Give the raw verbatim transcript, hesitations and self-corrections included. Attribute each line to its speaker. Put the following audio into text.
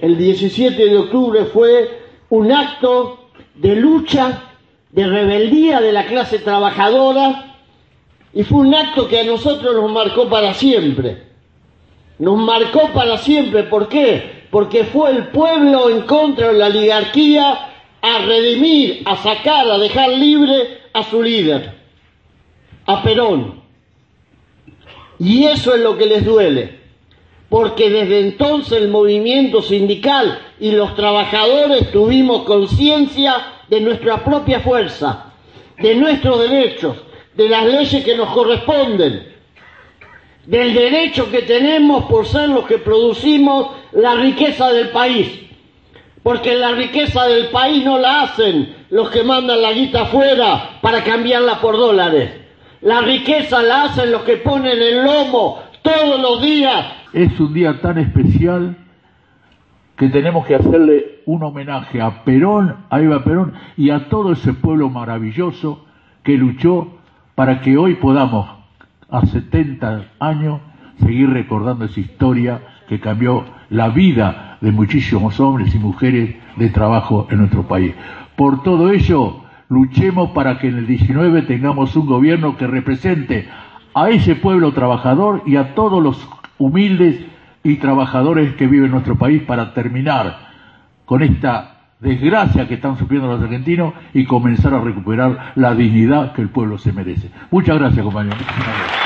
Speaker 1: el diecisiete de octubre fue un acto de lucha, de rebeldía de la clase trabajadora, y fue un acto que a nosotros nos marcó para siempre. Nos marcó para siempre, ¿por qué? Porque fue el pueblo en contra de la oligarquía a redimir, a sacar, a dejar libre a su líder, a Perón. Y eso es lo que les duele, porque desde entonces el movimiento sindical y los trabajadores tuvimos conciencia de nuestra propia fuerza, de nuestros derechos, de las leyes que nos corresponden, del derecho que tenemos por ser los que producimos la riqueza del país, porque la riqueza del país no la hacen los que mandan la guita afuera para cambiarla por dólares. La riqueza la hacen los que ponen el lomo todos los días.
Speaker 2: Es un día tan especial que tenemos que hacerle un homenaje a Perón, a Eva Perón y a todo ese pueblo maravilloso que luchó para que hoy podamos, a setenta años, seguir recordando esa historia que cambió la vida de muchísimos hombres y mujeres de trabajo en nuestro país. Por todo ello, luchemos para que en el diecinueve tengamos un gobierno que represente a ese pueblo trabajador y a todos los humildes y trabajadores que viven en nuestro país, para terminar con esta desgracia que están sufriendo los argentinos y comenzar a recuperar la dignidad que el pueblo se merece. Muchas gracias, compañeros.